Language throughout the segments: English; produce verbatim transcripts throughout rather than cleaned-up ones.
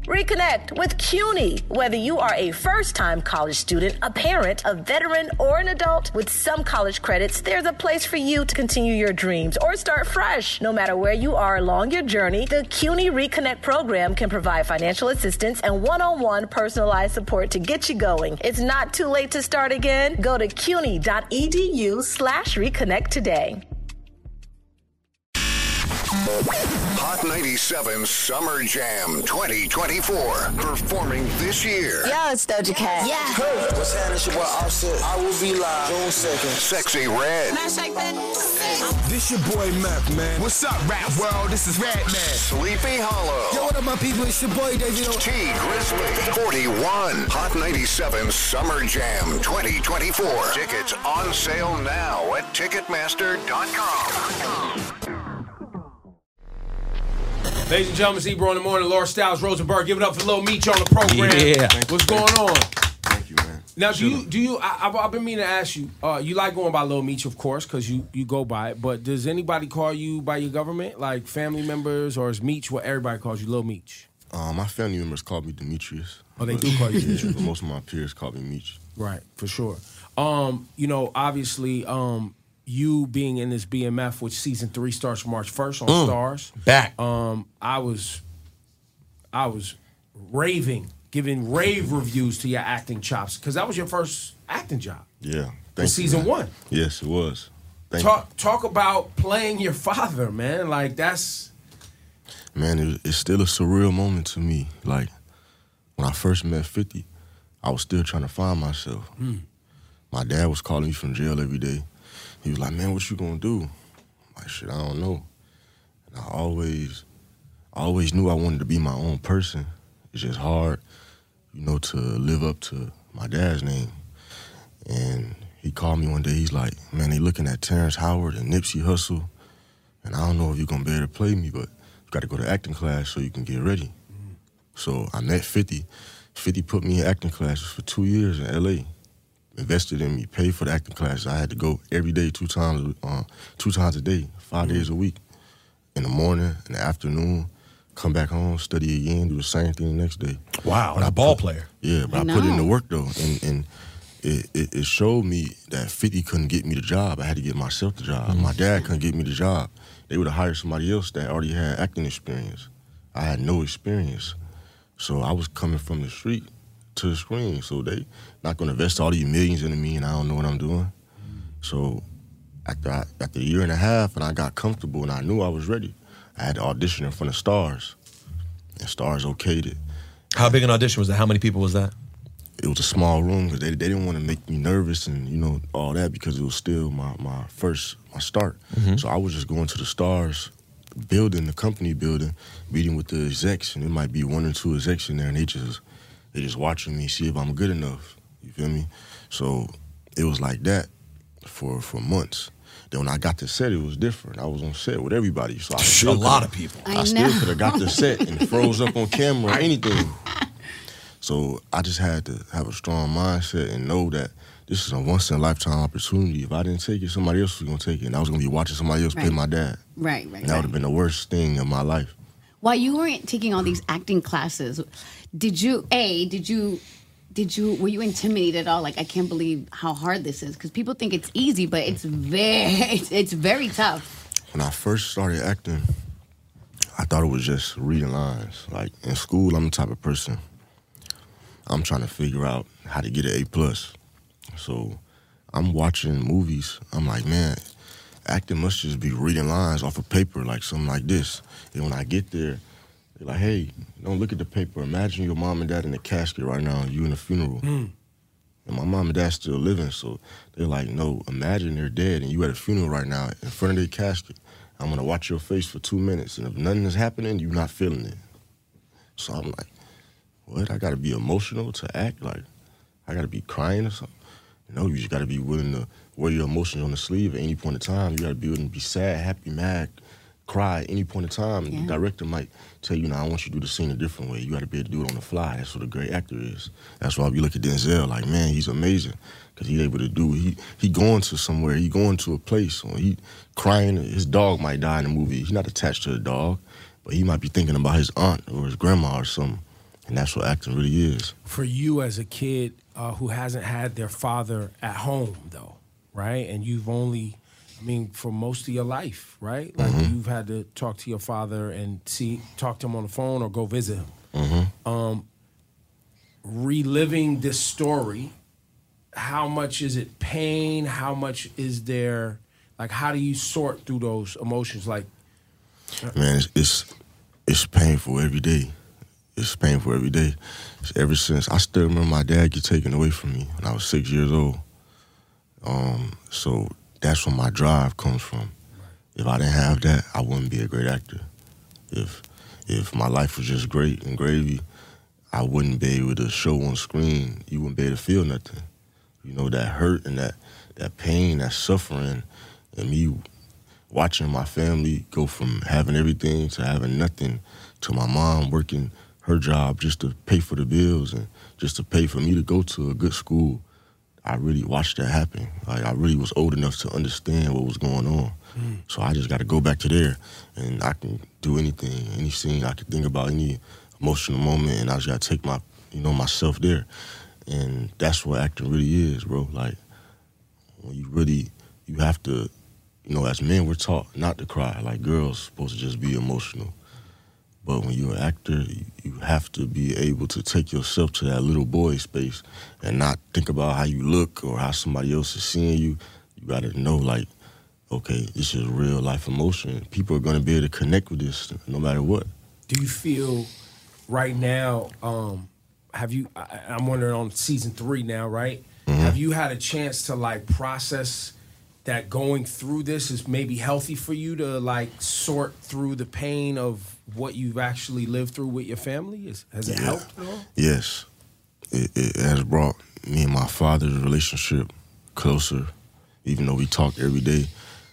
Reconnect with CUNY. Whether you are a first-time college student, a parent, a veteran, or an adult, with some college credits, there's a place for you to continue your dreams or start fresh. No matter where you are along your journey, the CUNY Reconnect program can provide financial assistance and one-on-one personalized support to get you going. It's not too late to start again. Go to cuny.edu slash reconnect today. Hot ninety-seven Summer Jam twenty twenty-four. Performing this year. Yo, it's Doja Cat. Yeah. Hey, what's happening? It's your boy Offset. I will be live June second. Sexy Red. This your boy Meth, man. What's up, rap world? This is Red Man. Sleepy Hollow. Yo, what up, my people? It's your boy David. T Grizzly. forty-one. Hot ninety-seven Summer Jam twenty twenty-four. Tickets on sale now at Ticketmaster dot com. Ladies and gentlemen, it's Ebro in the morning. Laura Styles, Rosenberg. Give it up for Lil Meech on the program. Yeah. What's going on? Thank you, man. Now, do you, do you, I, I've, I've been meaning to ask you, uh, you like going by Lil Meech, of course, because you, you go by it, but does anybody call you by your government, like family members, or is Meech what everybody calls you, Lil Meech? Um, my family members call me Demetrius. Oh, they do call you Yeah, Demetrius? but most of my peers call me Meech. Right, for sure. Um, you know, obviously, um, you being in this B M F, which season three starts March first on Mm. Stars. Back. Um, I was, I was raving, giving rave reviews to your acting chops, because that was your first acting job. Yeah. For Thank season you, man. one. Yes, it was. Thank Talk talk about playing your father, man. Like, that's... you. Man, it, it's still a surreal moment to me. Like, when I first met fifty, I was still trying to find myself. Mm. My dad was calling me from jail every day. He was like, man, what you gonna do? I'm like, shit, I don't know. And I always, I always knew I wanted to be my own person. It's just hard, you know, to live up to my dad's name. And he called me one day, he's like, man, they looking at Terrence Howard and Nipsey Hussle, and I don't know if you're gonna be able to play me, but you gotta go to acting class so you can get ready. Mm. So I met fifty. fifty put me in acting classes for two years in L A. Invested in me, paid for the acting classes. I had to go every day, two times, uh, two times a day, five mm-hmm. days a week. In the morning, in the afternoon, come back home, study again, do the same thing the next day. Wow, but a I ball put, player. Yeah, but I I, know. put in the work though, and, and it, it, it showed me that fifty couldn't get me the job. I had to get myself the job. Mm-hmm. My dad couldn't get me the job. They would have hired somebody else that already had acting experience. I had no experience, so I was coming from the street to the screen, so they not gonna invest all these millions into me and I don't know what I'm doing. So after I, after a year and a half and I got comfortable and I knew I was ready, I had to audition in front of Stars, and Stars okayed it. How big an audition was that? How many people was that? It was a small room because they, they didn't want to make me nervous and, you know, all that because it was still my, my first, my start. Mm-hmm. So I was just going to the Stars building, the company building, meeting with the execs, and it might be one or two execs in there, and they just, they just watching me, see if I'm good enough. You feel me? So it was like that for for months. Then when I got to set, it was different. I was on set with everybody. So I still a lot of people. I, I still know. could have got the set and froze up on camera or anything. So I just had to have a strong mindset and know that this is a once-in-a-lifetime opportunity. If I didn't take it, somebody else was going to take it. And I was going to be watching somebody else Right. play my dad. Right, right, And that would right. have been the worst thing in my life. While you were taking all these acting classes, did you, A, did you, did you, were you intimidated at all? Like, I can't believe how hard this is. Because people think it's easy, but it's very, it's, it's very tough. When I first started acting, I thought it was just reading lines. Like, in school, I'm the type of person, I'm trying to figure out how to get an A plus. So I'm watching movies. I'm like, man, acting must just be reading lines off of paper, like something like this. And when I get there, they're like, hey, don't look at the paper. Imagine your mom and dad in the casket right now, you in a funeral. Mm. And my mom and dad still living, so they're like, no, imagine they're dead and you at a funeral right now in front of their casket. I'm gonna watch your face for two minutes, and if nothing is happening, you're not feeling it. So I'm like, what? I gotta be emotional to act? Like, I gotta be crying or something? No, you just gotta be willing to wear your emotions on the sleeve at any point in time. You gotta be willing to be sad, happy, mad, cry at any point in time. Yeah. The director might tell you, now I want you to do the scene a different way. You gotta be able to do it on the fly. That's what a great actor is. That's why we look at Denzel, like, man, he's amazing. Because he's able to do, he he going to somewhere, he going to a place, or he crying, his dog might die in the movie. He's not attached to the dog, but he might be thinking about his aunt or his grandma or something. And that's what acting really is. For you as a kid uh, who hasn't had their father at home, though, right? And you've only, I mean, for most of your life, right? Like Mm-hmm. you've had to talk to your father and see, talk to him on the phone or go visit him. Mm-hmm. Um, reliving this story, how much is it pain? How much is there, like, how do you sort through those emotions? Like, Man, it's, it's it's painful every day. It's painful every day. It's ever since I still remember my dad get taken away from me when I was six years old. Um, so that's where my drive comes from. If I didn't have that, I wouldn't be a great actor. If if my life was just great and gravy, I wouldn't be able to show on screen. You wouldn't be able to feel nothing. You know, that hurt and that that pain, that suffering, and me watching my family go from having everything to having nothing, to my mom working her job just to pay for the bills and just to pay for me to go to a good school. I really watched that happen. Like, I really was old enough to understand what was going on. Mm. So I just got to go back to there, and I can do anything, any scene I can think about, any emotional moment, and I just got to take my, you know, myself there. And that's what acting really is, bro. Like, when you really, you have to, you know, as men, we're taught not to cry. Like, girls supposed to just be emotional. But when you're an actor, you, you have to be able to take yourself to that little boy space and not think about how you look or how somebody else is seeing you. You got to know, like, okay, this is real life emotion. People are going to be able to connect with this no matter what. do you feel right now, um, have you, I, I'm wondering on season three now, right? Mm-hmm. Have you had a chance to, like, process that going through this is maybe healthy for you to, like, sort through the pain of what you've actually lived through with your family? Is, has it Yeah. helped at all? Yes. It, it has brought me and my father's relationship closer. Even though we talk every day,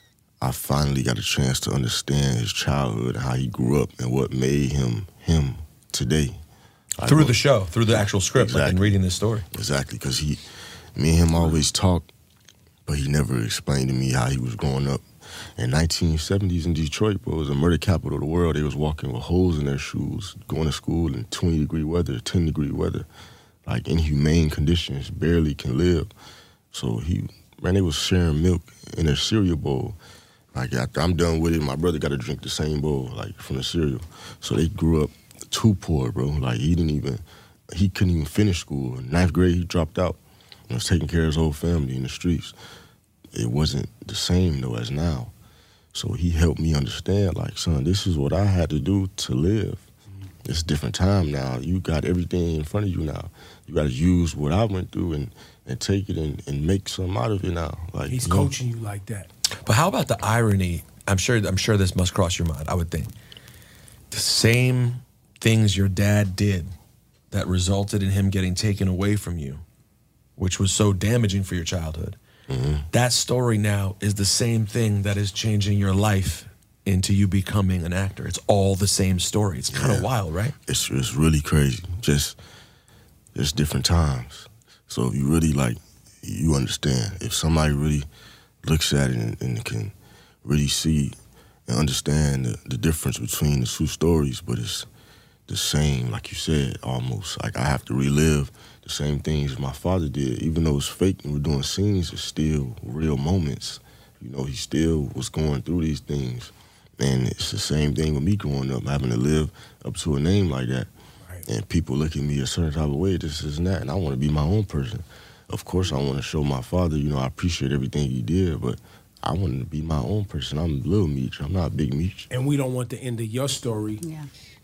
I finally got a chance to understand his childhood, how he grew up, and what made him him today. Like, Through the show, through the actual script, like, Exactly. and reading this story. Exactly, because he, me and him always talked, but he never explained to me how he was growing up. In nineteen seventies in Detroit, bro, it was a murder capital of the world. They was walking with holes in their shoes, going to school in twenty degree weather, ten degree weather, like inhumane conditions, barely can live. So he, man, they was sharing milk in their cereal bowl. Like, after I'm done with it, my brother got to drink the same bowl, like, from the cereal. So they grew up too poor, bro. Like, he didn't even, he couldn't even finish school. In ninth grade, he dropped out and was taking care of his whole family in the streets. It wasn't the same, though, as now. So he helped me understand, like, son, this is what I had to do to live. It's a different time now. You got everything in front of you now. You got to use what I went through and, and take it and, and make something out of it now. Like, He's you know? coaching you like that. But how about the irony? I'm sure I'm sure this must cross your mind, I would think. The same things your dad did that resulted in him getting taken away from you, which was so damaging for your childhood. Mm-hmm. That story now is the same thing that is changing your life into you becoming an actor. It's all the same story. It's kind of Yeah. wild, right? It's it's really crazy. Just just different times. So if you really, like, you understand. If somebody really looks at it and, and can really see and understand the, the difference between the two stories, but it's the same, like you said, almost. Like, I have to relive the same things my father did. Even though it's fake and we're doing scenes, it's still real moments. You know, he still was going through these things. And it's the same thing with me growing up, having to live up to a name like that. Right. And people look at me a certain type of way, this, this, and that, and I want to be my own person. Of course, I want to show my father, you know, I appreciate everything he did, but I want to be my own person. I'm Lil Meech. I'm not Big Meech. And we don't want the end of your story Yeah.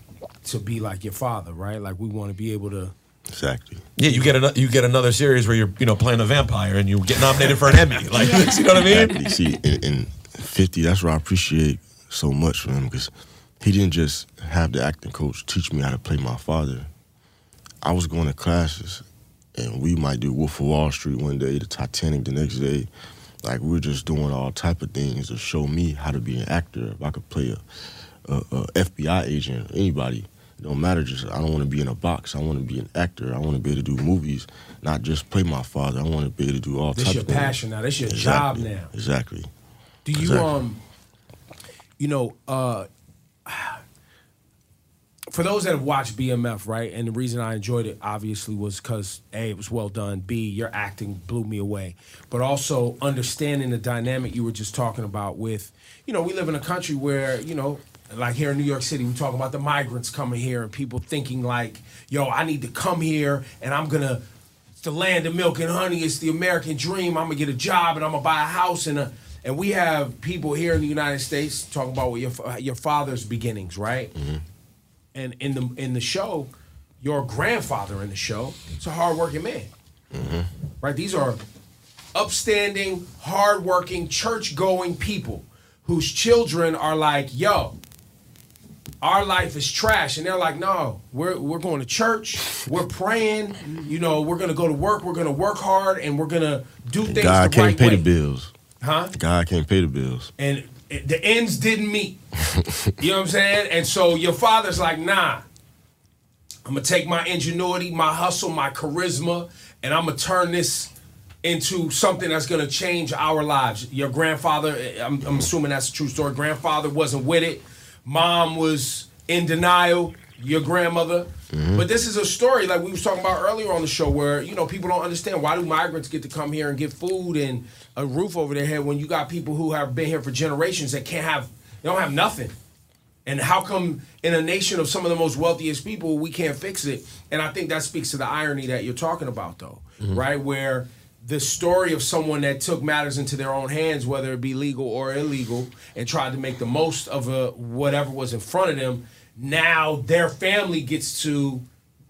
to be like your father, right? Like, we want to be able to. Exactly. Yeah, you get another, you get another series where you're, you know, playing a vampire and you get nominated for an Emmy. Like, you know what I mean? Exactly. See, in, in fifty, that's what I appreciate so much from him, because he didn't just have the acting coach teach me how to play my father. I was going to classes, and we might do Wolf of Wall Street one day, the Titanic the next day. Like, we were just doing all type of things to show me how to be an actor. If I could play a, a, a F B I agent, anybody, it don't matter. Just, I don't want to be in a box. I want to be an actor. I want to be able to do movies, not just play my father. I want to be able to do all This types your of things. passion now. This your Exactly. job now. Exactly. Do you Exactly. um, you know, uh, for those that have watched B M F, right, and the reason I enjoyed it obviously was because A, it was well done. B, your acting blew me away. But also understanding the dynamic you were just talking about with, you know, we live in a country where, you know, like here in New York City, we talk about the migrants coming here and people thinking like, yo, I need to come here and I'm gonna, it's the land of milk and honey, it's the American dream. I'm gonna get a job and I'm gonna buy a house and a, and we have people here in the United States talking about what your your father's beginnings, right? Mm-hmm. And in the in the show, your grandfather in the show, it's a hardworking man, mm-hmm. right? These are upstanding, hardworking, church-going people whose children are like, yo, our life is trash. And they're like, no, we're we're going to church, we're praying, you know, we're going to go to work, we're going to work hard, and we're going to do things God the can't right pay way. the bills. Huh? God can't pay the bills. And it, the ends didn't meet. You know what I'm saying? And so your father's like, nah, I'm going to take my ingenuity, my hustle, my charisma, and I'm going to turn this into something that's going to change our lives. Your grandfather, I'm, I'm assuming that's a true story. Grandfather wasn't with it. Mom was in denial. Your grandmother. Mm-hmm. But this is a story like we was talking about earlier on the show where, you know, people don't understand why do migrants get to come here and get food and a roof over their head when you got people who have been here for generations that can't have, they don't have nothing. And how come in a nation of some of the most wealthiest people, we can't fix it? And I think that speaks to the irony that you're talking about, though, mm-hmm. right? Where the story of someone that took matters into their own hands, whether it be legal or illegal, and tried to make the most of a, whatever was in front of them, now their family gets to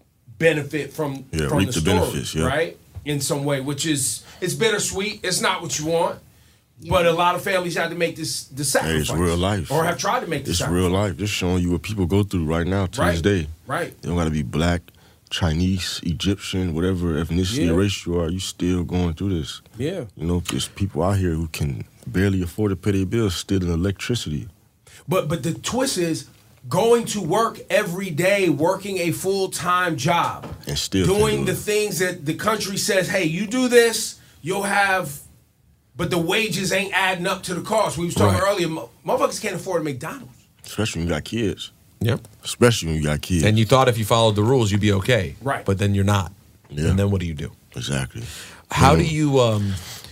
benefit from, yeah, from reap the the story, benefits, yeah. right? In some way, which is, it's bittersweet. It's not what you want. Yeah. But a lot of families had to make this the sacrifice. Hey, it's real life. Or have tried to make the it's sacrifice. It's real life. Just showing you what people go through right now to right. this day. Right. You don't got to be black, Chinese, Egyptian, whatever ethnicity yeah. or race you are, you still going through this. Yeah. You know, there's people out here who can barely afford to pay their bills, still in electricity. But but the twist is going to work every day, working a full-time job. And still doing do the things that the country says, hey, you do this, you'll have, but the wages ain't adding up to the cost. We was talking Right. earlier, motherfuckers can't afford McDonald's. Especially when you got kids. Yep. Especially when you got kids. And you thought if you followed the rules, you'd be okay. Right. But then you're not. Yeah. And then what do you do? Exactly. How Um, do you um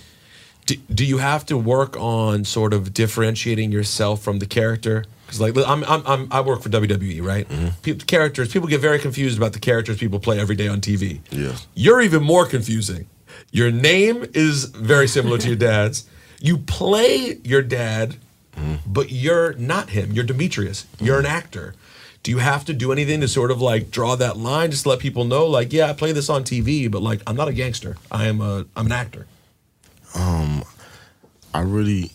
do, do you have to work on sort of differentiating yourself from the character? Because like I'm, I'm I'm I work for W W E, right? Mm-hmm. People, characters people get very confused about the characters people play every day on T V. Yeah. You're even more confusing. Your name is very similar to your dad's. You play your dad, mm-hmm. but you're not him. You're Demetrius. You're an actor. Do you have to do anything to sort of like draw that line, just to let people know, like, yeah, I play this on T V, but like I'm not a gangster. I am a I'm an actor. Um, I really,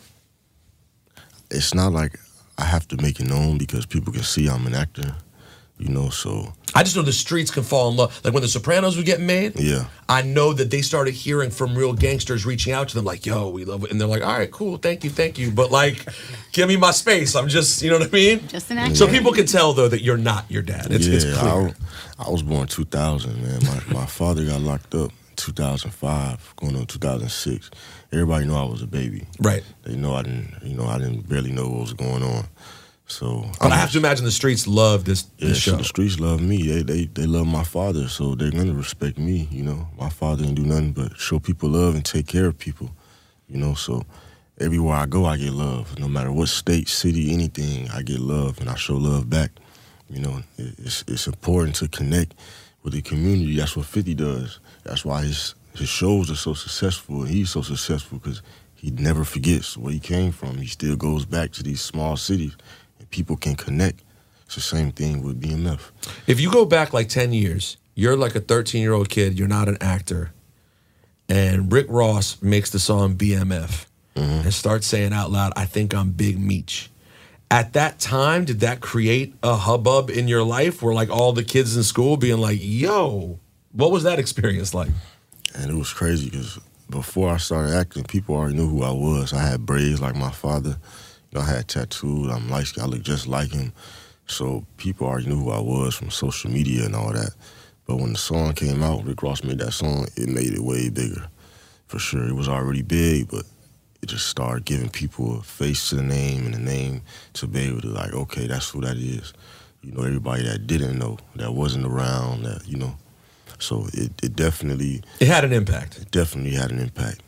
it's not like I have to make it known because people can see I'm an actor, you know, so. I just know the streets can fall in love. Like when The Sopranos were getting made, Yeah. I know that they started hearing from real gangsters reaching out to them like, yo, we love it. And they're like, all right, cool, thank you, thank you. But like, give me my space. I'm just, you know what I mean? Just an actor. So people can tell, though, that you're not your dad. It's, yeah, it's clear. I, I was born two thousand, man. My, my father got locked up in two thousand five, going on two thousand six. Everybody knew I was a baby. Right. They know I didn't, you know, I didn't barely know what was going on. So, But I'm I have to imagine the streets love this, Yeah, this so show. the streets love me. They, they they love my father, so they're gonna respect me. You know, my father didn't do nothing but show people love and take care of people. You know, so everywhere I go, I get love. No matter what state, city, anything, I get love, and I show love back. You know, it, it's it's important to connect with the community. That's what fifty does. That's why his his shows are so successful, and he's so successful because he never forgets where he came from. He still goes back to these small cities. People can connect. It's the same thing with B M F. If you go back like ten years, you're like a thirteen-year-old kid, you're not an actor, and Rick Ross makes the song B M F mm-hmm. and starts saying out loud, I think I'm Big Meech. At that time, did that create a hubbub in your life where like all the kids in school being like, yo, what was that experience like? And it was crazy because before I started acting, people already knew who I was. I had braids like my father. You know, I had tattoos. I'm light skinned. I look just like him. So people already knew who I was from social media and all that. But when the song came out, Rick Ross made that song, it made it way bigger. For sure. It was already big, but it just started giving people a face to the name and a name to be able to like, okay, that's who that is. you know, everybody that didn't know, that wasn't around, that, you know. So it, it definitely... It had an impact. It definitely had an impact.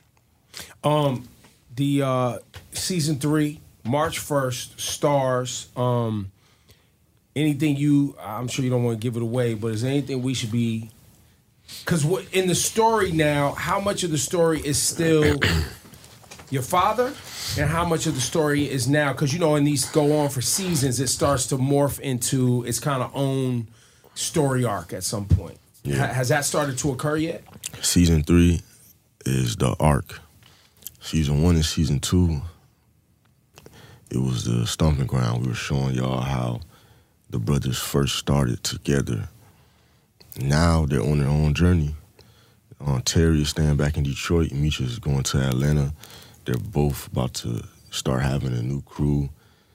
Um, the uh, season three, March first, stars. Um, anything you, I'm sure you don't want to give it away, but is there anything we should be... Because in the story now, how much of the story is still your father and how much of the story is now? Because, you know, when these go on for seasons, it starts to morph into its kind of own story arc at some point. Yeah. Ha- has that started to occur yet? Season three is the arc. Season one and season two, it was the stomping ground. We were showing y'all how the brothers first started together. Now they're on their own journey. Uh, Terry is staying back in Detroit. Meech is going to Atlanta. They're both about to start having a new crew.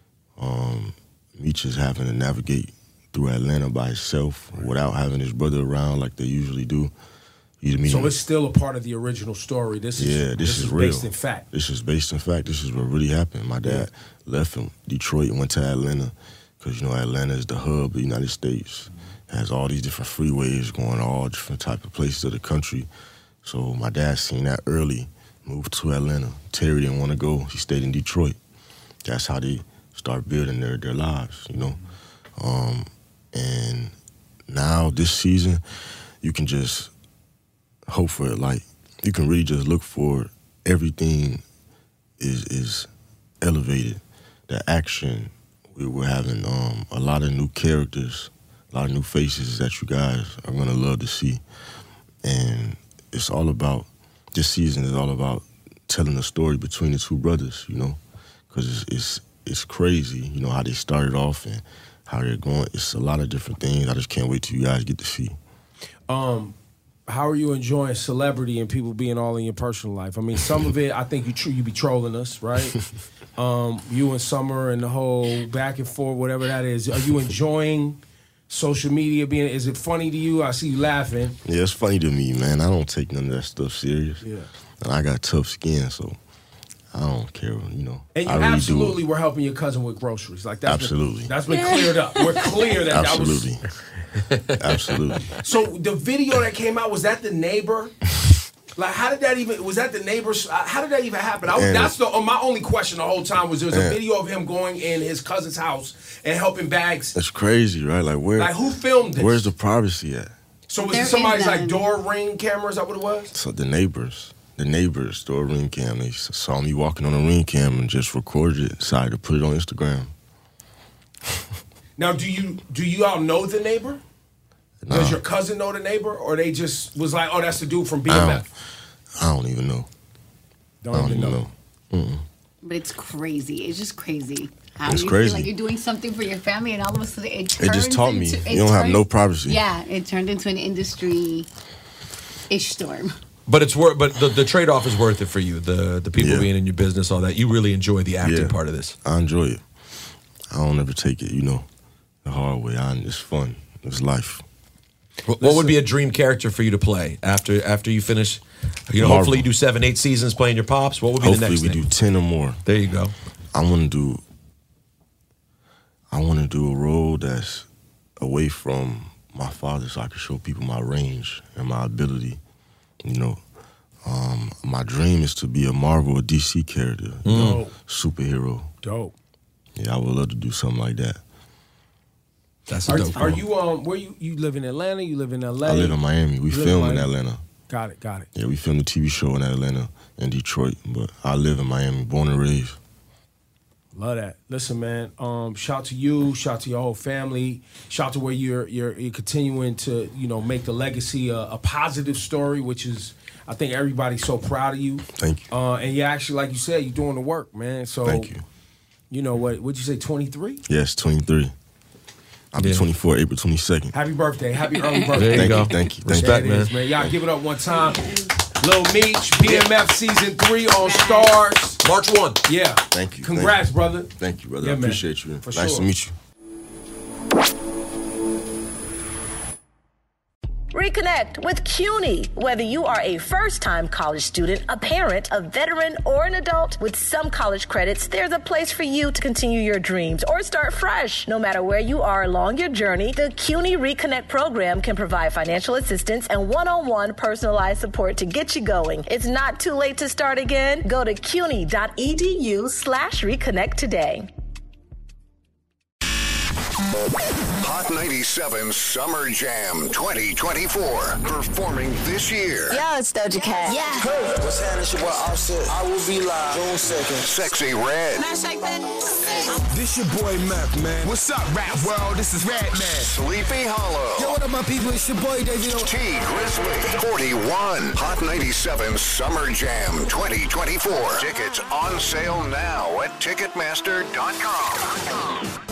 Um, Meech is having to navigate through Atlanta by himself without having his brother around like they usually do. So it's still a part of the original story. This is yeah, this, this is, is real. based in fact. This is based in fact. This is what really happened. My dad yeah. left from Detroit and went to Atlanta because, you know, Atlanta is the hub of the United States. It has all these different freeways going all different type of places of the country. So my dad seen that early, moved to Atlanta. Terry didn't want to go. He stayed in Detroit. That's how they start building their, their lives, you know. Um, and now this season, you can just hope for it. Like, you can really just look for everything is is elevated. The action, we, we're having um, a lot of new characters, a lot of new faces that you guys are gonna love to see. And it's all about, this season is all about telling the story between the two brothers, you know, because it's, it's it's crazy, you know, how they started off and how they're going. It's a lot of different things. I just can't wait till you guys get to see. Um, how are you enjoying celebrity and people being all in your personal life? I mean, some of it, I think you tr- you be trolling us, right? um, you and Summer and the whole back and forth, whatever that is. Are you enjoying social media being? Is it funny to you? I see you laughing. Yeah, it's funny to me, man. I don't take none of that stuff serious. Yeah, and I got tough skin, so I don't care, you know. And you I really absolutely were helping your cousin with groceries, like that's absolutely. Been, that's been cleared up. We're clear that absolutely. that was absolutely. So the video that came out, was that the neighbor? Like, how did that even? Was that the neighbor's? How did that even happen? I, that's the uh, my only question the whole time was there was a video of him going in his cousin's house and helping bags. That's crazy, right? Like where? Like who filmed this? Where's the privacy at? So was there it somebody's like door ring camera? Is that what it was? So the neighbors. The neighbors, door ring cam, they saw me walking on a ring cam and just recorded it, decided to put it on Instagram. Now, do you do you all know the neighbor? Nah. Does your cousin know the neighbor, or they just was like, "Oh, that's the dude from B I M don't, F"? I don't even know. Don't, I don't even even know. know. Mm-mm. But it's crazy. It's just crazy. How It's you crazy. feel like you're doing something for your family, and all of a sudden it turns It just taught me into, you don't have no privacy. Yeah, it turned into an industry-ish storm. But it's worth. But the, the trade off is worth it for you. The the people Yeah. being in your business, all that. You really enjoy the acting Yeah. part of this. I enjoy it. I don't ever take it, you know, the hard way. I, it's fun. It's life. What, what would be a dream character for you to play after after you finish? You know, Marvel. hopefully you do seven, eight seasons playing your pops. What would be Hopefully the next we thing? do ten or more. There you go. I want to do. I want to do a role that's away from my father, so I can show people my range and my ability. You know, um, my dream is to be a Marvel or D C character, you know, superhero. Dope. Yeah, I would love to do something like that. That's a Are, dope. are you um? Where you you live in Atlanta? You live in L A? I live in Miami. We You live film in in Miami? Atlanta. Got it. Got it. Yeah, we filmed a T V show in Atlanta and Detroit, but I live in Miami, born and raised. Love that. Listen, man. Um, shout to you. Shout to your whole family. Shout to where you're you're, you're continuing to you know make the legacy a, a positive story, which is I think everybody's so proud of you. Thank you. Uh, and you actually, like you said, you're doing the work, man. So Thank you. You know what? What'd you say? twenty-three? Yes, twenty-three. I'll be Yeah. twenty-four, April twenty-second. Happy birthday. Happy early birthday. There you Thank go. you, thank you, thank Respect, There it is, man. Y'all give it up one time. Lil Meech, B M F season three on Stars. March one. Yeah. Thank you. Congrats, thank you. brother. Thank you, brother. Yeah, I man. appreciate you. For nice sure. to meet you. Reconnect with CUNY. Whether you are a first-time college student, a parent, a veteran, or an adult, with some college credits, there's a place for you to continue your dreams or start fresh. No matter where you are along your journey, the CUNY Reconnect program can provide financial assistance and one-on-one personalized support to get you going. It's not too late to start again. Go to cuny.edu slash reconnect today. Hot ninety-seven Summer Jam twenty twenty-four. Performing this year. Yo, it's Doja Cat. Yeah. Hey, what's happening? It's your boy Offset. I will be live June second. Sexy Red. This your boy Mac, man. What's up, rap world? This is Red Man. Sleepy Hollow. Yo, what up, my people? It's your boy David. T Grizzly. forty-one. Hot ninety-seven Summer Jam twenty twenty-four. Tickets on sale now at Ticketmaster dot com.